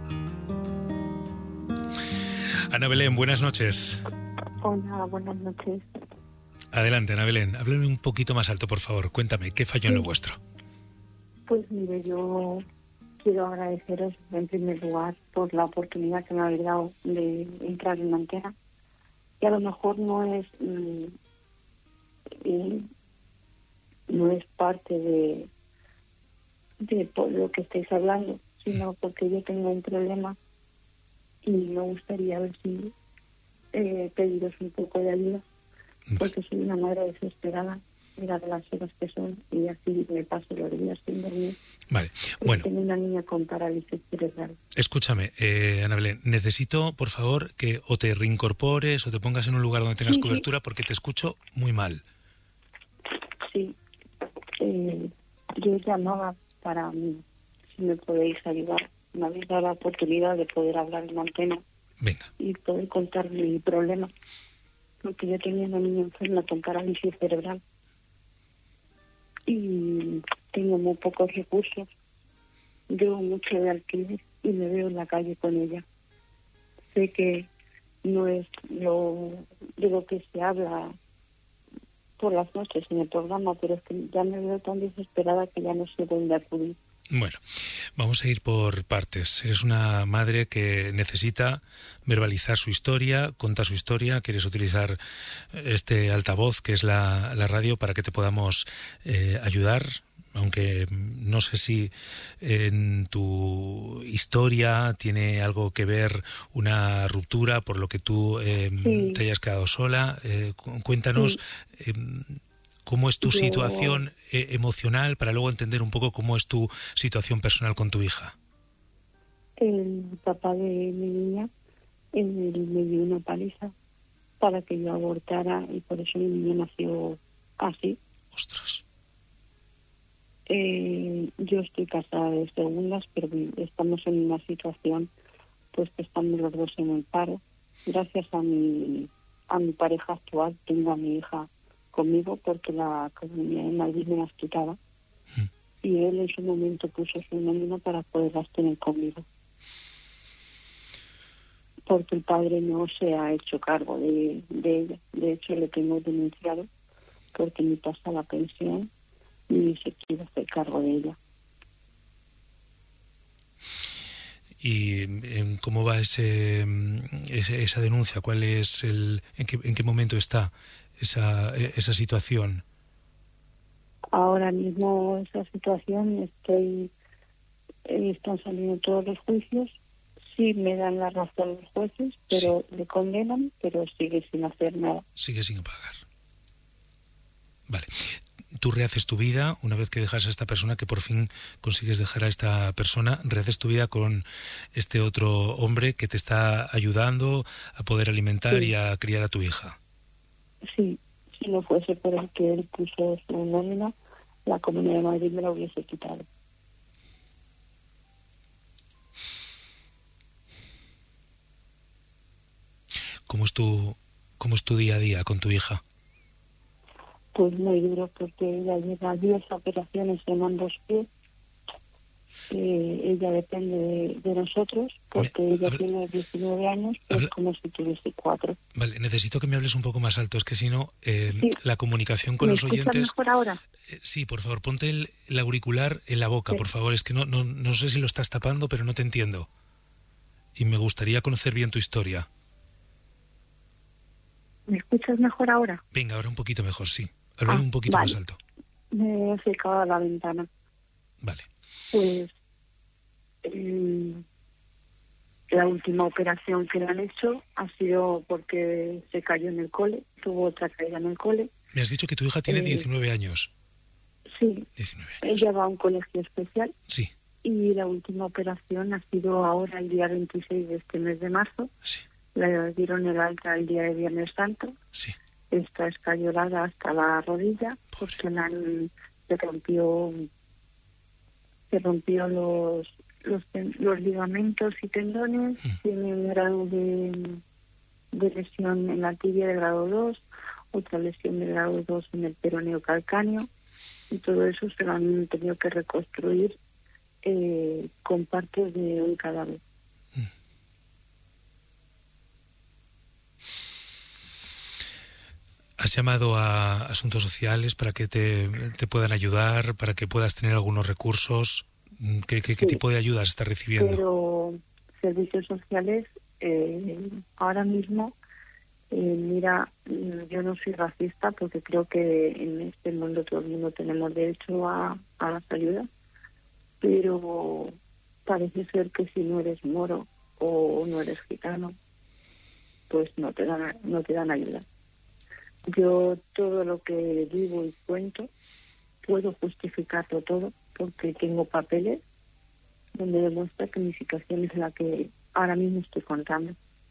Ana Belén, buenas noches.
Hola, buenas noches.
Adelante, Ana Belén, háblame un poquito más alto, por favor. Cuéntame, ¿qué falló sí. en lo vuestro?
Pues mire, yo quiero agradeceros en primer lugar por la oportunidad que me habéis dado de entrar en la antena. Y a lo mejor no es mmm, eh, no es parte de, de lo que estáis hablando, sino porque yo tengo un problema y me gustaría ver si eh, pediros un poco de ayuda, porque soy una madre desesperada, mira de las horas que son, y así me paso los días sin dormir.
Vale, bueno.
Tengo una niña con parálisis cerebral.
Escúchame, eh, Ana Belén, necesito, por favor, que o te reincorpores o te pongas en un lugar donde tengas sí, cobertura, sí. porque te escucho muy mal.
Sí, eh, yo llamaba para mí, si me podéis ayudar. Me habéis dado la oportunidad de poder hablar en la antena.
Venga.
Y poder contar mi problema. Porque yo tenía una niña enferma con parálisis cerebral. Y tengo muy pocos recursos. Llevo mucho de alquiler y me veo en la calle con ella. Sé que no es lo de lo que se habla por las noches en el programa, pero es que ya me veo tan desesperada que ya no sé dónde acudir.
Bueno, vamos a ir por partes. Eres una madre que necesita verbalizar su historia, contar su historia. Quieres utilizar este altavoz que es la, la radio para que te podamos eh, ayudar, aunque no sé si en tu historia tiene algo que ver una ruptura por lo que tú eh, sí. te hayas quedado sola. Eh, cuéntanos... Sí. Eh, ¿Cómo es tu Yo... situación eh, emocional para luego entender un poco cómo es tu situación personal con tu hija?
El papá de mi niña eh, me dio una paliza para que yo abortara y por eso mi niña nació así.
Ostras.
Eh, yo estoy casada de segundas, pero estamos en una situación pues que estamos los dos en el paro. Gracias a mi, a mi pareja actual tengo a mi hija conmigo porque la Comunidad de Madrid me las quitaba mm. y él en su momento puso su nómina para poderlas tener conmigo porque el padre no se ha hecho cargo de, de ella. De hecho le tengo denunciado porque ni pasa la pensión ni se quiere hacer cargo de ella.
¿Y cómo va ese, ese esa denuncia? ¿Cuál es el en qué en qué momento está esa esa situación?
Ahora mismo esa situación estoy eh, están saliendo todos los juicios. Sí me dan la razón los jueces, pero sí. le condenan, pero sigue sin hacer nada.
Sigue sin pagar. Vale. Tú rehaces tu vida una vez que dejas a esta persona, que por fin consigues dejar a esta persona, rehaces tu vida con este otro hombre que te está ayudando a poder alimentar sí. y a criar a tu hija.
Sí, si no fuese por el que él puso su nómina, la Comunidad de Madrid me la hubiese quitado.
¿Cómo es tu, cómo es tu día a día con tu hija?
Pues muy duro, porque ella lleva diez operaciones en ambos pies. Eh, ella depende de, de nosotros, porque
me,
ella
habla,
tiene diecinueve años, pues habla, como si tuviese cuatro.
Vale, necesito que me hables un poco más alto, es que si no, eh, sí. la comunicación con
¿Me
los oyentes...
mejor ahora?
Eh, sí, por favor, ponte el, el auricular en la boca, sí. por favor, es que no, no, no sé si lo estás tapando, pero no te entiendo. Y me gustaría conocer bien tu historia.
¿Me escuchas mejor ahora?
Venga, ahora un poquito mejor, sí. Habla ah, un poquito
vale.
más alto.
Me he acercado a la ventana.
Vale.
Pues eh, la última operación que le han hecho ha sido porque se cayó en el cole, tuvo otra caída en el cole.
Me has dicho que tu hija tiene eh, diecinueve años.
Sí.
diecinueve años.
Ella va a un colegio especial.
Sí.
Y la última operación ha sido ahora el día veintiséis de este mes de marzo.
Sí.
Le dieron el alta el día de Viernes Santo.
Sí.
Está escayolada hasta la rodilla. Pobre. Porque la, se rompió se rompió los los, los ligamentos y tendones. Mm. Tiene un grado de, de lesión en la tibia de grado dos, otra lesión de grado dos en el peroneo calcáneo, y todo eso se lo han tenido que reconstruir eh, con partes de un cadáver.
¿Has llamado a asuntos sociales para que te, te puedan ayudar, para que puedas tener algunos recursos? ¿Qué, qué, qué
Sí,
tipo de ayudas estás recibiendo?
Pero servicios sociales, eh, ahora mismo, eh, mira, yo no soy racista porque creo que en este mundo todo el mundo tenemos derecho a, a las ayudas, pero parece ser que si no eres moro o no eres gitano, pues no te dan, no te dan ayuda. Yo todo lo que digo y cuento puedo justificarlo todo porque tengo papeles donde demuestra que mi situación es la que ahora mismo estoy contando.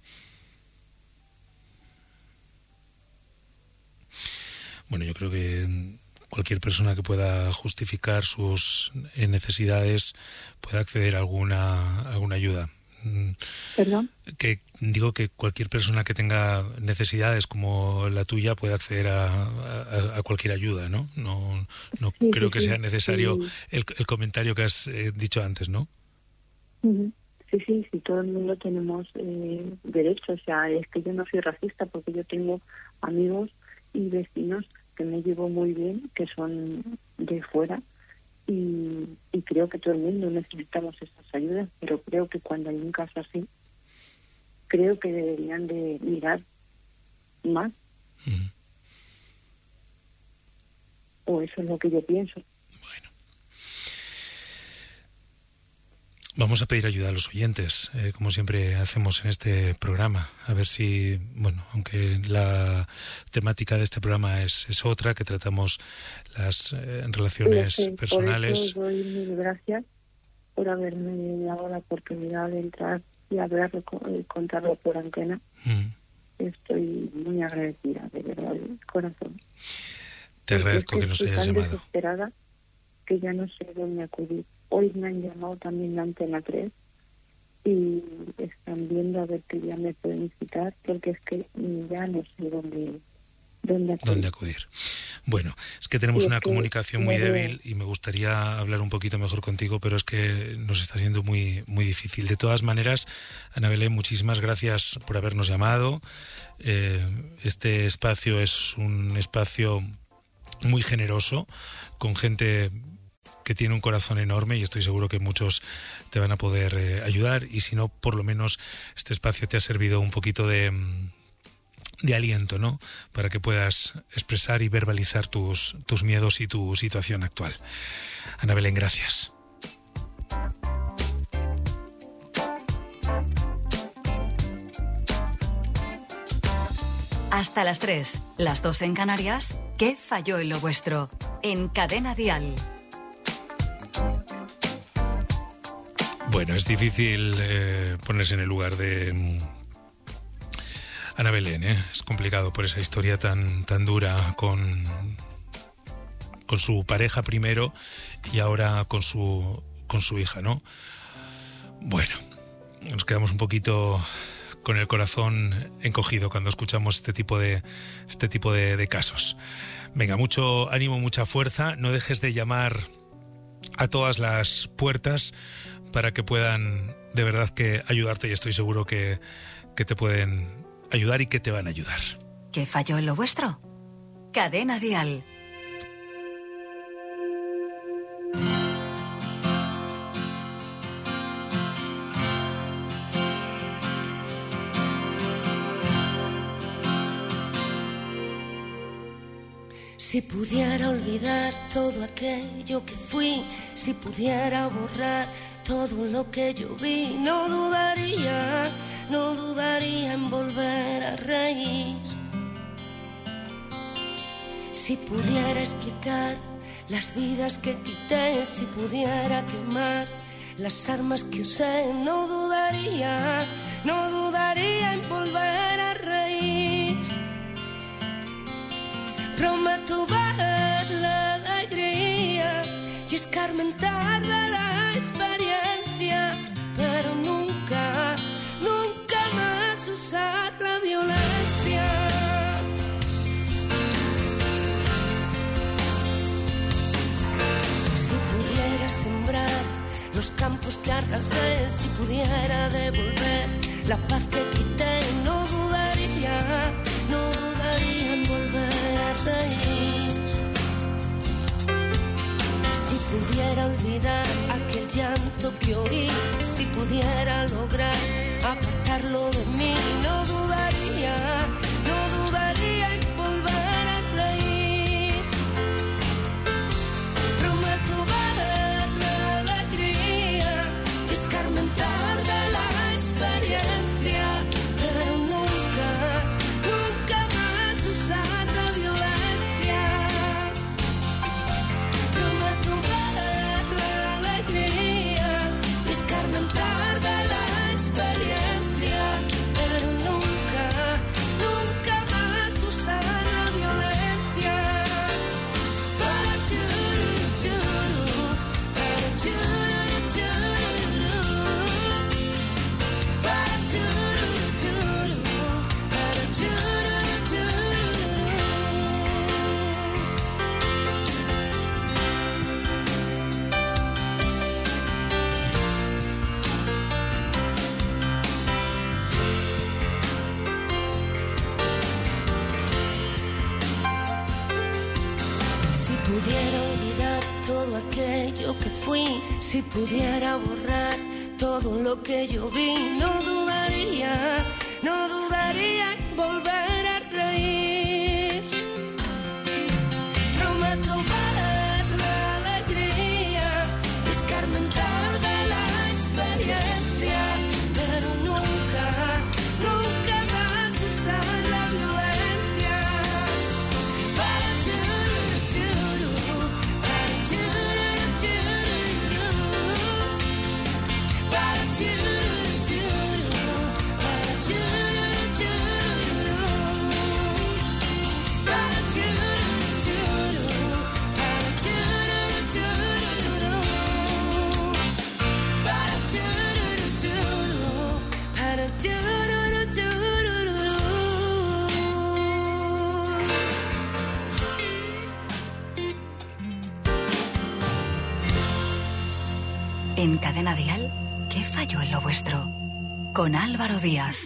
Bueno, yo creo que cualquier persona que pueda justificar sus necesidades puede acceder a alguna, alguna ayuda.
¿Perdón?
Que digo que cualquier persona que tenga necesidades como la tuya puede acceder a, a, a cualquier ayuda, ¿no? No, no
Sí,
creo
sí,
que
sí,
sea necesario
sí.
el, el comentario que has eh, dicho antes, ¿no?
Ujú. Sí, sí, sí, todo el mundo tenemos eh, derecho. O sea, es que yo no soy racista porque yo tengo amigos y vecinos que me llevo muy bien, que son de fuera. Y, y creo que todo el mundo necesitamos esas ayudas, pero creo que cuando hay un caso así, creo que deberían de mirar más.
Uh-huh.
O eso es lo que yo pienso.
Vamos a pedir ayuda a los oyentes, eh, como siempre hacemos en este programa. A ver si, bueno, aunque la temática de este programa es, es otra, que tratamos las eh, relaciones
Sí,
personales.
Por eso doy mil gracias por haberme dado la oportunidad de entrar y hablarlo, eh, contarlo por antena.
Mm.
Estoy muy agradecida, de verdad, de corazón.
Te agradezco
Porque
que nos
estoy
hayas
tan
llamado.
desesperada que ya no sé dónde acudir. Hoy me han llamado también la Antena tres y están viendo a ver que ya me pueden citar, porque es que ya no sé dónde, dónde acudir.
¿Dónde acudir? Bueno, es que tenemos
Y es
una
que
comunicación
me
muy
veo-
débil y me gustaría hablar un poquito mejor contigo, pero es que nos está siendo muy, muy difícil. De todas maneras, Ana Belén, muchísimas gracias por habernos llamado. Eh, este espacio es un espacio muy generoso, con gente que tiene un corazón enorme y estoy seguro que muchos te van a poder eh, ayudar, y si no, por lo menos este espacio te ha servido un poquito de, de aliento, ¿no? Para que puedas expresar y verbalizar tus, tus miedos y tu situación actual. Ana Belén, gracias.
Hasta las tres, las dos en Canarias. ¿Qué falló en lo vuestro? En Cadena Dial.
Bueno, es difícil eh, ponerse en el lugar de mm, Ana Belén, ¿eh? Es complicado por esa historia tan, tan dura con, con su pareja primero y ahora con su, con su hija, ¿no? Bueno, nos quedamos un poquito con el corazón encogido cuando escuchamos este tipo de, este tipo de, de casos. Venga, mucho ánimo, mucha fuerza. No dejes de llamar a todas las puertas para que puedan de verdad que ayudarte, y estoy seguro que, que te pueden ayudar y que te van a ayudar.
¿Qué falló en lo vuestro? Cadena Dial.
Si pudiera olvidar todo aquello que fui, si pudiera borrar todo lo que yo vi, no dudaría, no dudaría en volver a reír. Si pudiera explicar las vidas que quité, si pudiera quemar las armas que usé, no dudaría, no dudaría en volver a reír. Prometo ver la alegría y escarmentar de la experiencia, pero nunca, nunca más usar la violencia. Si pudiera sembrar los campos que arrasé. Si pudiera devolver la paz que quité, no dudaría, no dudaría en volver a reír. Si pudiera olvidar aquel llanto que oí, si pudiera lograr apartarlo de mí, no dudaría, no dudaría en volver a reír. Prometo ver la alegría y escarmentar de la experiencia, pero nunca, nunca más usar la violencia. Prometo ver la alegría y escarmentar de la experiencia, pero nunca, nunca más usar la violencia. Para churu, churu, para churu, churu, para churu, churu, para churu, churu. Si pudiera olvidar todo aquello que fui, si pudiera borrar todo lo que yo vi, no dudaría, no dudaría en volver a reír. Prometo ver la alegría y escarmentar de la experiencia, pero nunca, nunca más usar la violencia. Para churu, churu, para churu, churu, para churu, churu, para churu, churu, para churu, churu, para churu, churu, para churu, churu, para churu, churu.
En Cadena Dial, ¿qué falló en lo vuestro? Con Álvaro Díaz.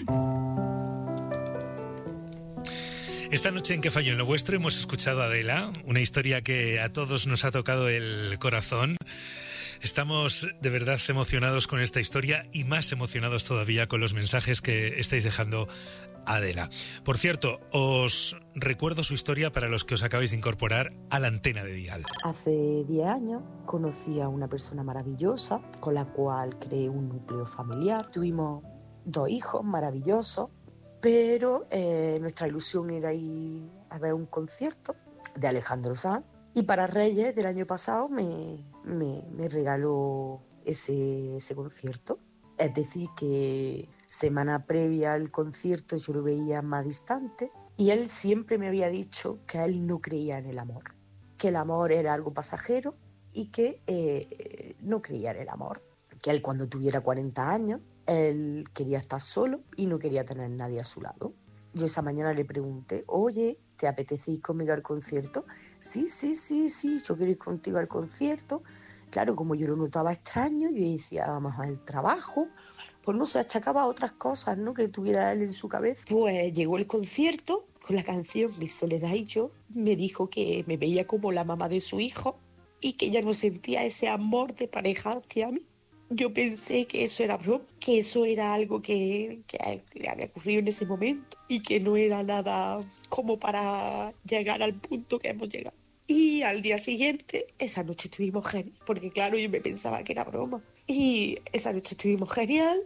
Esta noche en ¿Qué falló en lo vuestro? Hemos escuchado a Adela, una historia que a todos nos ha tocado el corazón. Estamos de verdad emocionados con esta historia y más emocionados todavía con los mensajes que estáis dejando a Adela. Por cierto, os recuerdo su historia para los que os acabáis de incorporar a la antena de Dial.
Hace diez años conocí a una persona maravillosa con la cual creé un núcleo familiar. Tuvimos dos hijos maravillosos, pero eh, nuestra ilusión era ir a ver un concierto de Alejandro Sanz. Y para Reyes del año pasado me, me, me regaló ese, ese concierto. Es decir, que semana previa al concierto yo lo veía más distante y él siempre me había dicho que él no creía en el amor, que el amor era algo pasajero y que eh, no creía en el amor, que él cuando tuviera cuarenta años, él quería estar solo y no quería tener nadie a su lado. Yo esa mañana le pregunté, oye, ¿te apetece ir conmigo al concierto? Sí, sí, sí, sí, yo quiero ir contigo al concierto. Claro, como yo lo notaba extraño, yo decía, vamos al trabajo, pues no se achacaba a otras cosas, ¿no?, que tuviera él en su cabeza. Pues llegó el concierto con la canción Mi soledad y yo, me dijo que me veía como la mamá de su hijo y que ya no sentía ese amor de pareja hacia mí. Yo pensé que eso era broma, que eso era algo que, que le había ocurrido en ese momento y que no era nada como para llegar al punto que hemos llegado. Y al día siguiente, esa noche estuvimos genial, porque claro, yo me pensaba que era broma. Y esa noche estuvimos genial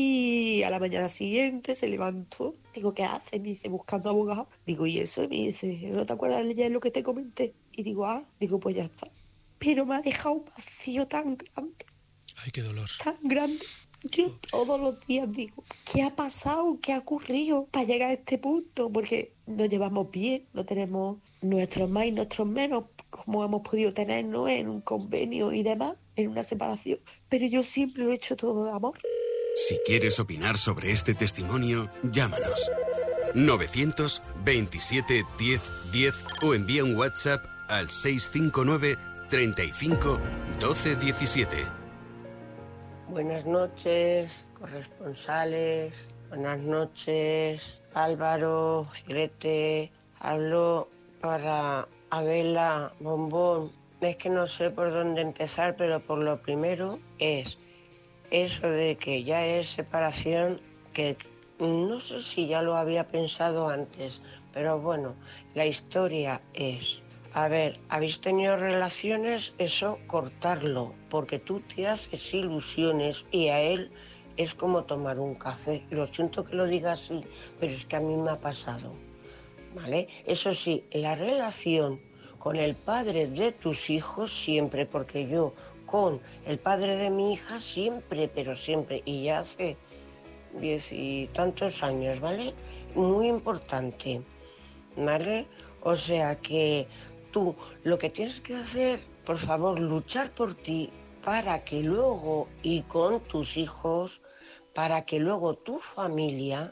y a la mañana siguiente se levantó. Digo, ¿qué hace? Me dice, buscando abogado. Digo, ¿y eso? Y me dice, ¿no te acuerdas de leer lo que te comenté? Y digo, ah, digo, pues ya está. Pero me ha dejado un vacío tan grande.
Ay, qué dolor.
Tan grande. Yo todos los días digo, ¿qué ha pasado? ¿Qué ha ocurrido para llegar a este punto? Porque nos llevamos bien, no tenemos nuestros más y nuestros menos, como hemos podido tenernos en un convenio y demás, en una separación. Pero yo siempre lo he hecho todo de amor.
Si quieres opinar sobre este testimonio, llámanos. novecientos veintisiete diez diez o envía un WhatsApp al seiscientos cincuenta y nueve treinta y cinco doce diecisiete.
Buenas noches, corresponsales. Buenas noches, Álvaro, Filete. Hablo para Adela Bombón. Es que no sé por dónde empezar, pero por lo primero es eso de que ya es separación, que no sé si ya lo había pensado antes, pero bueno, la historia es... A ver, ¿habéis tenido relaciones? Eso, cortarlo, porque tú te haces ilusiones y a él es como tomar un café. Lo siento que lo diga así, pero es que a mí me ha pasado, ¿vale? Eso sí, la relación con el padre de tus hijos siempre, porque yo con el padre de mi hija siempre, pero siempre, y ya hace diez y tantos años, ¿vale? Muy importante, ¿vale? O sea que... Tú lo que tienes que hacer, por favor, luchar por ti para que luego, y con tus hijos, para que luego tu familia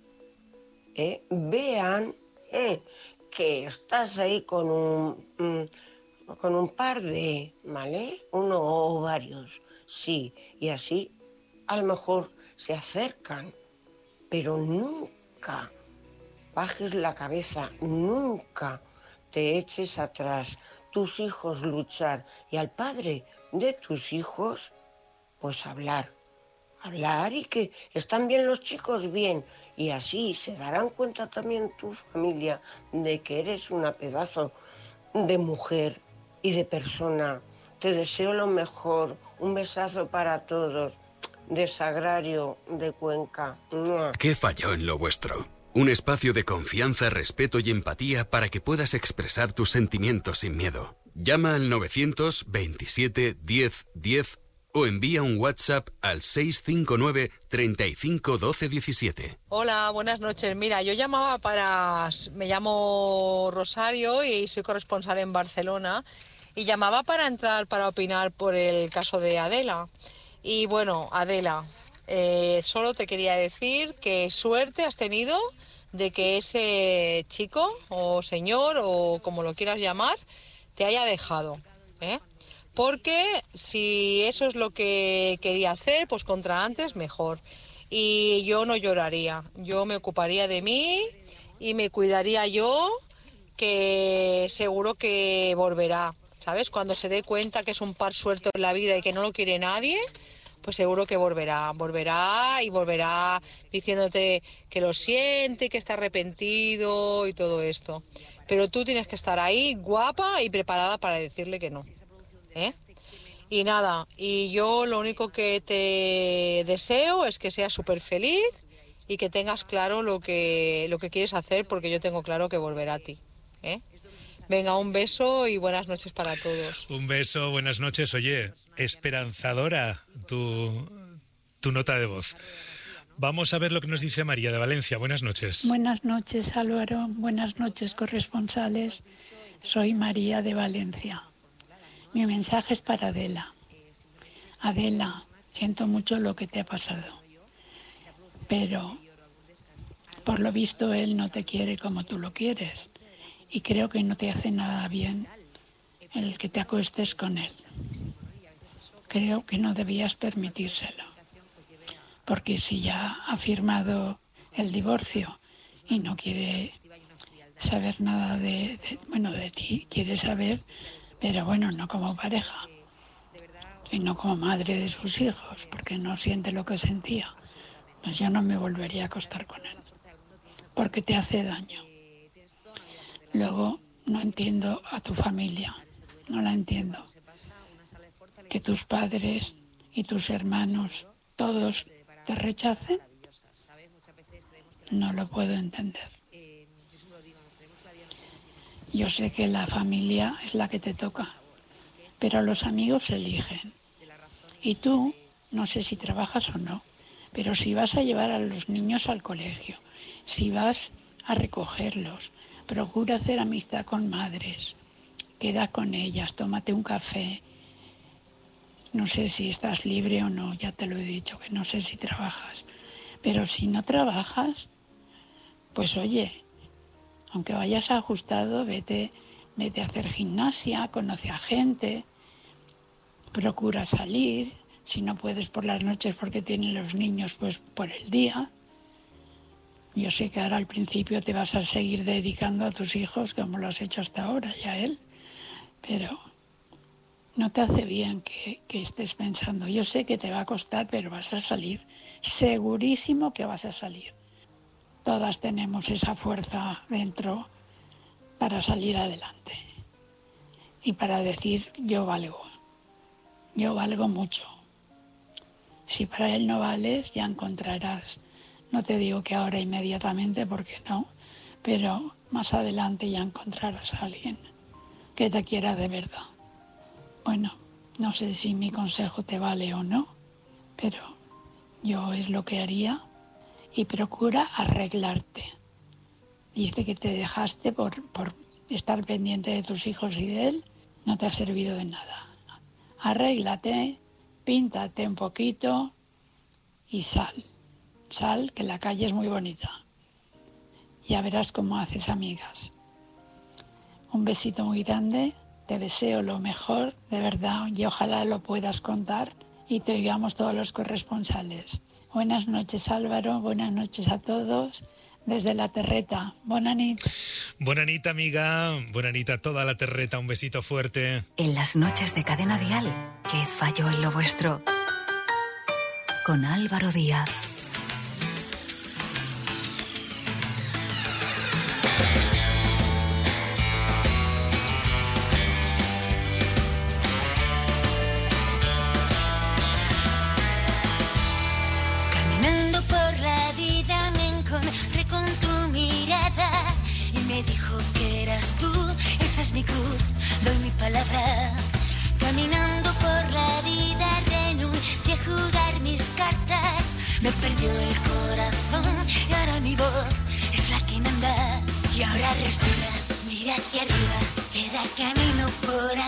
eh, vean eh, que estás ahí con un, mm, con un par de, ¿vale? Uno o varios, sí, y así a lo mejor se acercan, pero nunca bajes la cabeza, nunca te eches atrás, tus hijos luchar y al padre de tus hijos pues hablar, hablar y que están bien los chicos, bien, y así se darán cuenta también tu familia de que eres una pedazo de mujer y de persona. Te deseo lo mejor, un besazo para todos, de Sagrario de Cuenca.
¿Qué falló en lo vuestro? Un espacio de confianza, respeto y empatía para que puedas expresar tus sentimientos sin miedo. Llama al novecientos veintisiete diez diez o envía un WhatsApp al seis cinco nueve treinta y cinco doce diecisiete.
Hola, buenas noches. Mira, yo llamaba para... Me llamo Rosario y soy corresponsal en Barcelona y llamaba para entrar, para opinar por el caso de Adela. Y bueno, Adela, eh, solo te quería decir que suerte has tenido de que ese chico o señor o como lo quieras llamar te haya dejado, ¿eh? Porque si eso es lo que quería hacer, pues contra antes mejor. Y yo no lloraría, yo me ocuparía de mí y me cuidaría yo, que seguro que volverá, ¿sabes? Cuando se dé cuenta que es un par suelto en la vida y que no lo quiere nadie, pues seguro que volverá, volverá y volverá diciéndote que lo siente, que está arrepentido y todo esto. Pero tú tienes que estar ahí guapa y preparada para decirle que no, ¿eh? Y nada, y yo lo único que te deseo es que seas súper feliz y que tengas claro lo que, lo que quieres hacer, porque yo tengo claro que volverá a ti, ¿eh? Venga, un beso y buenas noches para todos.
Un beso, buenas noches. Oye, esperanzadora tu, tu nota de voz. Vamos a ver lo que nos dice María de Valencia. Buenas noches.
Buenas noches, Álvaro. Buenas noches, corresponsales. Soy María de Valencia. Mi mensaje es para Adela. Adela, siento mucho lo que te ha pasado, pero por lo visto él no te quiere como tú lo quieres. Y creo que no te hace nada bien el que te acuestes con él. Creo que no debías permitírselo. Porque si ya ha firmado el divorcio y no quiere saber nada de, de, bueno, de ti, quiere saber, pero bueno, no como pareja, sino como madre de sus hijos, porque no siente lo que sentía, pues yo no me volvería a acostar con él, porque te hace daño. Luego, no entiendo a tu familia, no la entiendo. Que tus padres y tus hermanos, todos te rechacen, no lo puedo entender. Yo sé que la familia es la que te toca, pero los amigos se eligen. Y tú, no sé si trabajas o no, pero si vas a llevar a los niños al colegio, si vas a recogerlos, procura hacer amistad con madres, queda con ellas, tómate un café. No sé si estás libre o no, ya te lo he dicho, que no sé si trabajas. Pero si no trabajas, pues oye, aunque vayas ajustado, vete, vete a hacer gimnasia, conoce a gente, procura salir, Si no puedes por las noches porque tienen los niños, pues por el día. Yo sé que ahora al principio te vas a seguir dedicando a tus hijos como lo has hecho hasta ahora y a él, pero no te hace bien que, que estés pensando. Yo sé que te va a costar, pero vas a salir. Segurísimo que vas a salir. Todas tenemos esa fuerza dentro para salir adelante y para decir yo valgo, yo valgo mucho. Si para él no vales, ya encontrarás, no te digo que ahora inmediatamente porque no, pero más adelante ya encontrarás a alguien que te quiera de verdad. Bueno, no sé si mi consejo te vale o no, pero yo es lo que haría y procura arreglarte. Dice que te dejaste por, por estar pendiente de tus hijos y de él, no te ha servido de nada. Arréglate, píntate un poquito y sal. Sal, que la calle es muy bonita. Ya verás cómo haces amigas. Un besito muy grande, te deseo lo mejor, de verdad, y ojalá lo puedas contar y te oigamos todos los corresponsales. Buenas noches, Álvaro, buenas noches a todos. Desde la terreta. Bona nit.
Bona nit, amiga. Bona nit a toda la terreta. Un besito fuerte.
En las noches de Cadena Dial, ¿qué falló en lo vuestro? Con Álvaro Díaz.
Caminando por la vida me encontré con tu mirada y me dijo que eras tú, esa es mi cruz, doy mi palabra. Caminando por la vida renuncié a jugar mis cartas, me perdió el corazón y ahora mi voz es la que manda. Y ahora respira, mira hacia arriba, queda camino por ahí.